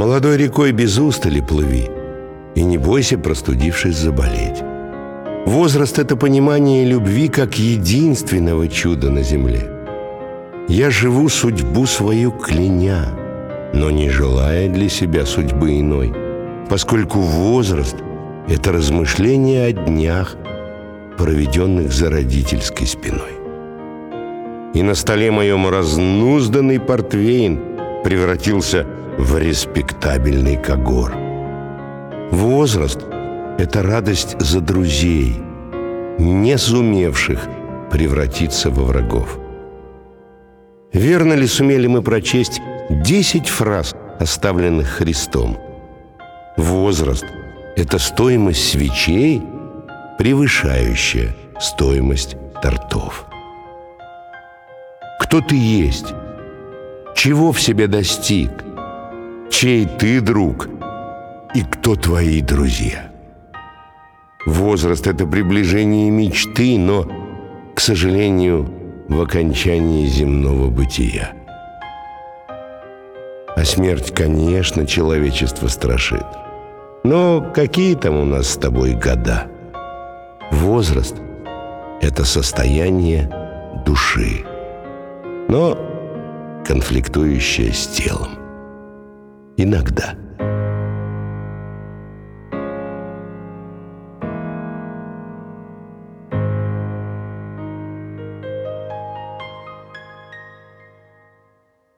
Молодой рекой без устали плыви, и не бойся, простудившись, заболеть. Возраст — это понимание любви как единственного чуда на земле. Я живу судьбу свою кляня, но не желая для себя судьбы иной, поскольку возраст — это размышление о днях, проведенных за родительской спиной. И на столе моем разнузданный портвейн превратился в респектабельный когор. Возраст — это радость за друзей, не сумевших превратиться во врагов. Верно ли сумели мы прочесть 10 фраз, оставленных Христом? Возраст — это стоимость свечей, превышающая стоимость тортов. Кто ты есть? Чего в себе достиг? Чей ты друг? И кто твои друзья? Возраст — это приближение мечты, но, к сожалению, в окончании земного бытия. А смерть, конечно, человечество страшит. Но какие там у нас с тобой года? Возраст — это состояние души, но конфликтующее с телом. Иногда.